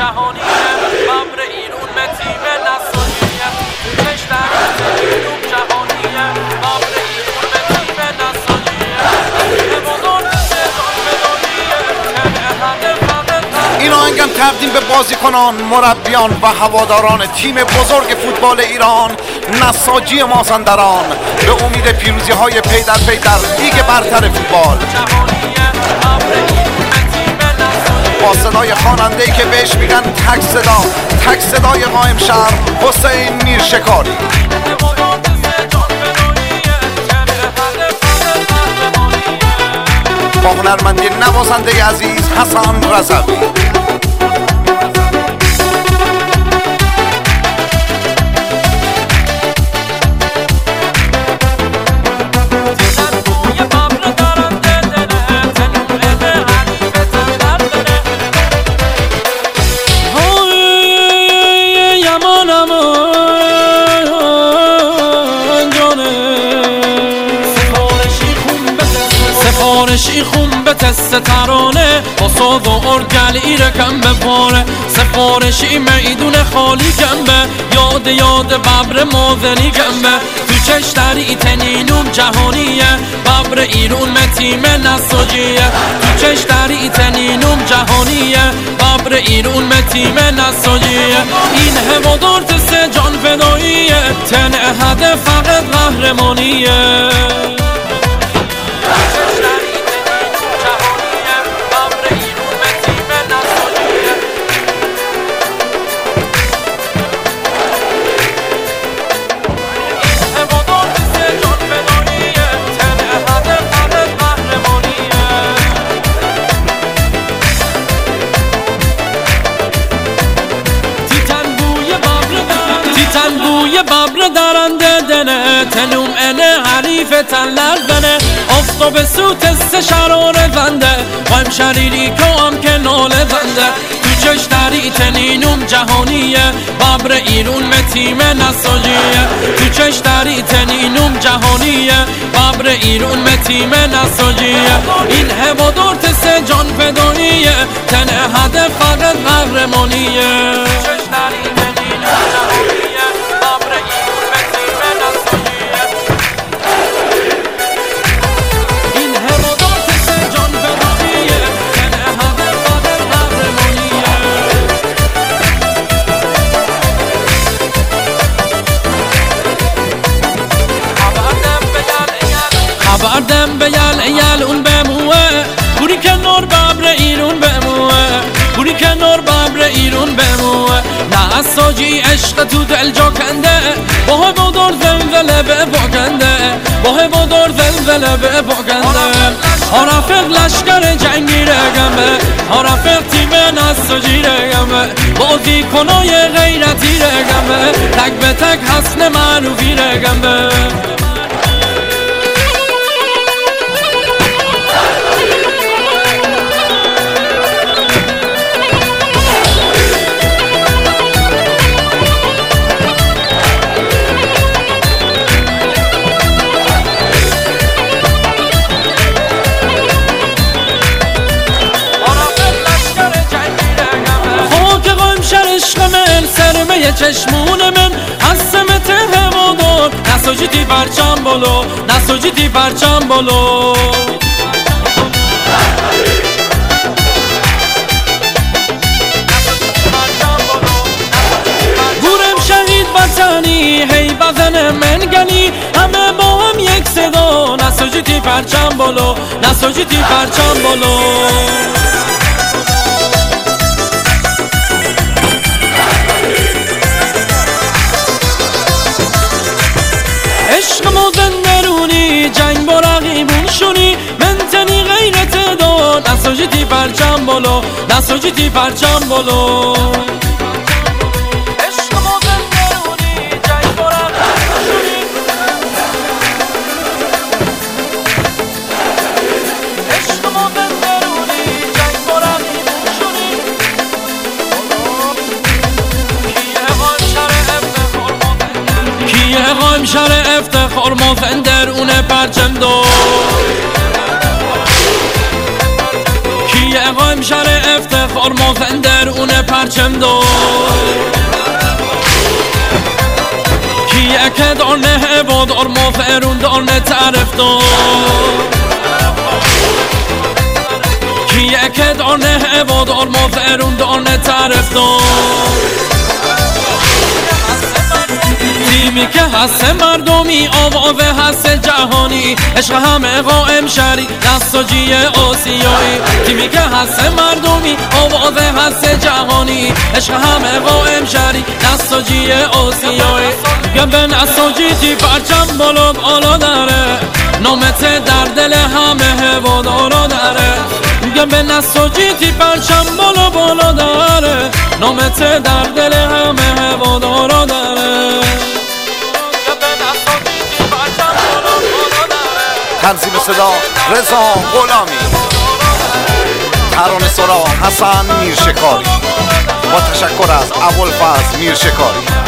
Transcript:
جهانیه ببر ایرون به تیم نساجیه توش در ایرون جهانیه ببر ایرون به تیم نساجیه این آهنگم تقدیم به بازیکنان، مربیان و هواداران تیم بزرگ فوتبال ایران نساجی مازندران به امید پیروزی های پی در پی در لیگ برتر فوتبال. با صدای خواننده‌ای که بهش میگن تک صدای قائم شهر حسین میرشکاری، با هنرمندی نوازنده عزیز حسن رضوی. سفارشی خون به تست ترانه با ساز و ارگل ایرکم به پاره سفارشی میدون خالی گنبه یاد ببر مازنی گنبه تو چشتری تنینوم جهانیه ببر ایرون تیم نساجیه تو چشتری تنینوم جهانیه ببر ایرون تیم نساجیه این هوادار تست جان فداییه تن هدف فقط قهرمانیه بوی ببر درنده دنه تنوم انه حریف تنلر بنه آفتاب سوت شرار زنده قایم شریری که هم که ناله زنده تو چشتری تنینوم جهانیه ببر ایرون تیم نساجیه تو چشتری تنینوم جهانیه ببر ایرون تیم نساجیه این هوادار تسه جان فداییه تن هدف فقط قهرمانیه چشتری تنینوم جهانیه خبردم به یل اون بموه بوری کنار ببر ایرون بموه بوری کنار ببر ایرون بموه نساجی عشق تو دل جا کنده با هوادار زلزله به باکنده با هوادار زلزله به باکنده رفیق لشکر جنگی رگمه رفیق تیم نساجی رگمه بازی کنای غیرتی رگمه تک به تک حسن معروفی رگمه سرمه چشمون من حسمت هوادار نساجیتی پرچم بالو نساجیتی پرچم بالو گورم شهید وطنی هی بزن منگنی همه با هم یک صدا نساجیتی پرچم بالو نساجیتی پرچم بالو عشق مازندرونی جنگ با رقیبون شونی منتنی غیرت دار نساجیتی پرچم بالو نساجیتی پرچم بالو عشق مازندرونی جنگ با رقیبون شونی عشق مازندرونی جنگ با رقیبون شونی کیه قایم شهر افتخار مازندرون پرچم دار کیه قایم شهر افتخار فرما درون پرچم دار کیه که دانه هوادار ما فرون دانه طرف دار کیه که دانه هوادار ما فرون دانه طرف دار تیمی که هست مردمی آواز هست جهانی عشق همه قائم شری نساجی آسیایی تیمی که هست مردمی آواز هست جهانی عشق همه قائم شری نساجی آسیایی گم به نساجی تی پرچم بالا بالا داره نامت در دل همه هوادارا داره گم به نساجی تی پرچم بالا بالا داره نامت در دل همه هوادارا داره تنظیم صدا رضا غلامی، ترانه سرا حسن میرشکاری با تشکر از ابوالفضل میرشکاری.